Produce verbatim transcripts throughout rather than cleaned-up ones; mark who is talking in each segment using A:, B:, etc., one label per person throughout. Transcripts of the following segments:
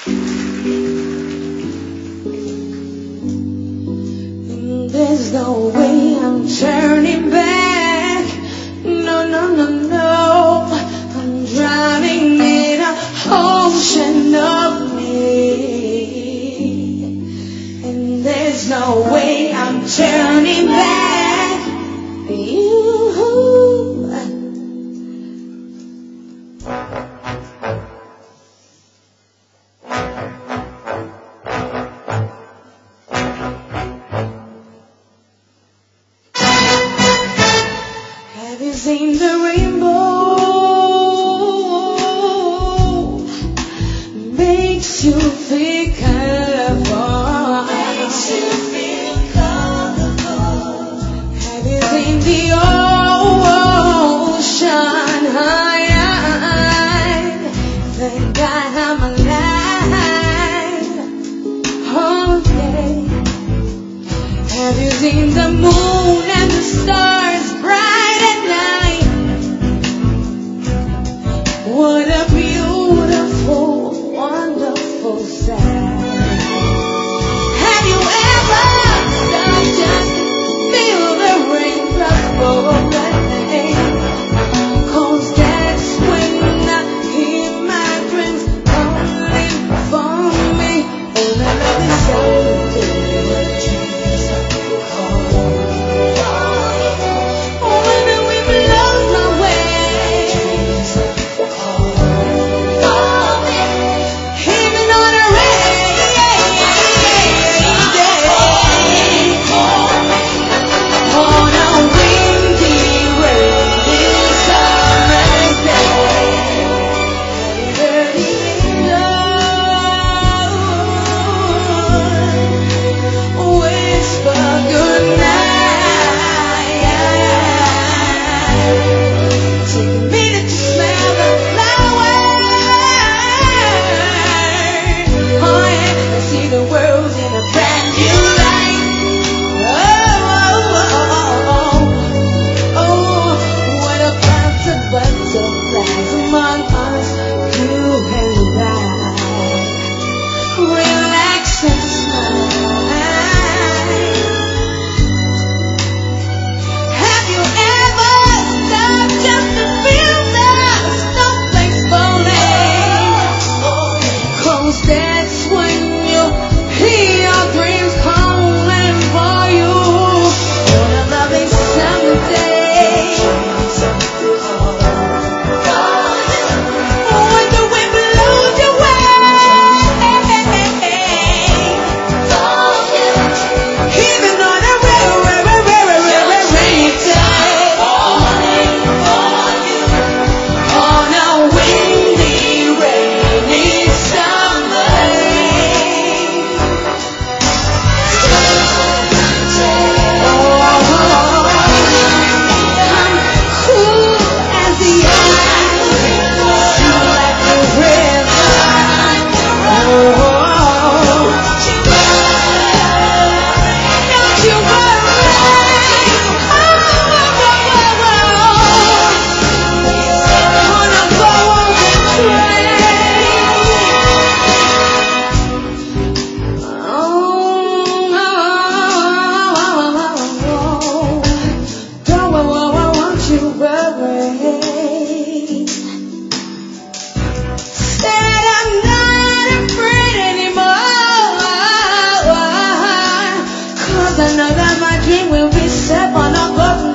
A: There's no way I'm turning back. No, no, no, no. I'm drowning in an ocean of need. And there's no way I'm turning back. You. Have you seen the rainbow? Makes you feel colorful. Makes you feel colorful. Have you seen the ocean high? Thank God I'm alive. Oh yeah. Have you seen the moon and the stars bright at night? What a beautiful, wonderful sight. Have you ever stopped just to feel the raindrops falling? 'Cause that's when I hear my dreams calling for me. And I love it so good.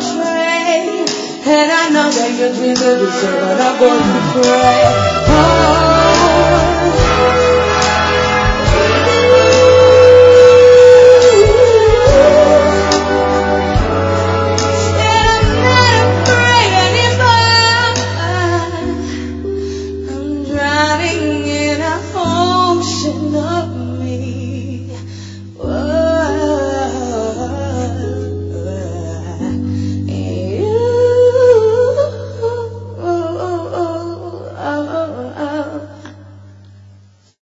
A: And I know that your dreams will be so, but I'm going to pray. Oh.